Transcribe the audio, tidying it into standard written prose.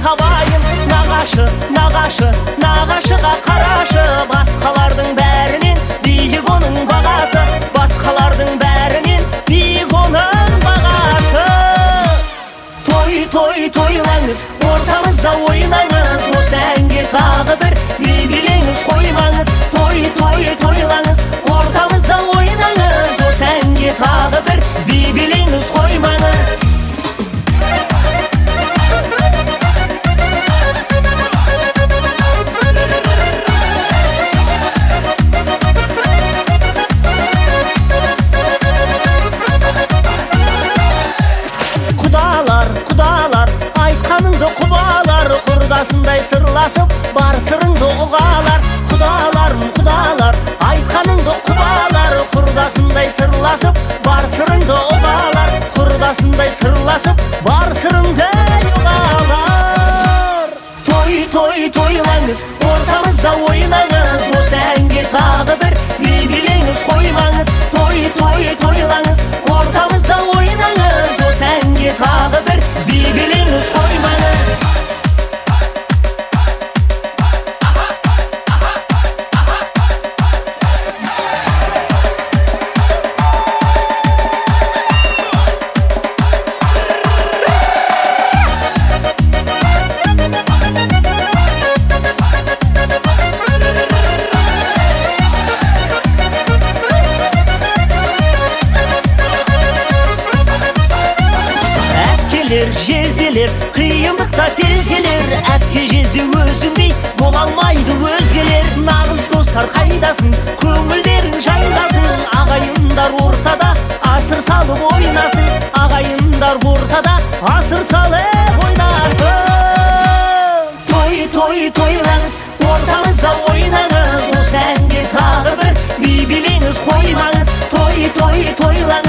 табайын. Нағашыға қарашы, басқалардың бәрінен биік оның бағасы, басқалардың бәрінен биік оның бағасы. Тойлаңыз, ортамызда ойнаңыз, осы әнге тағы бір би билеңіз, қоймаңыз. Тойлаңыз, ортамызда ойнаңыз, осы әнге тағы бір би билеңіз, қоймаңыз. Құдалар, айтқаныңды құбалар, құрдасындай сырласып, бар сырыңды ұғалар. Құдалар, айтқаныңды құбалар, құрдасындай сырласып, бар сырыңды ұғалар. Құрдасындай сырласып, бар сырыңды ұғалар. Тойлаңыз, ортамызда ойнаңыз, осы әнге тағы бір би билеңіз, қоймаңыз. Тойлаңыз, ортамызда ойнаңыз, осы әнге тағы бір би билеңіз, қоймаңыз. Жезелер, қиындықта тез келер, әпке жезе өзіңдей бола алмайды өзгелер. Нағыз достар қайдасын, көңілдерің жайласын, ағайындар ортада асыр салып ойнасын, ағайындар ортада асыр салып ойнасын. Тойлаңыз, ортамызда ойнаңыз, осы әнге тағы бір би билеңіз, қоймаңыз. Тойлаңыз,